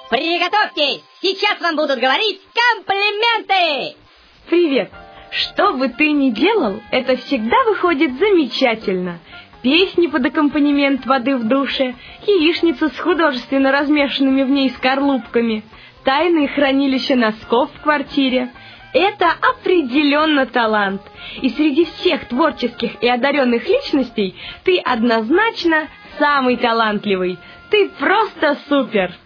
Приготовьтесь! Сейчас вам будут говорить комплименты! Привет! Что бы ты ни делал, это всегда выходит замечательно. Песни под аккомпанемент воды в душе, яичницу с художественно размешанными в ней скорлупками, тайные хранилища носков в квартире. Это определенно талант. И среди всех творческих и одаренных личностей ты однозначно самый талантливый. Ты просто супер!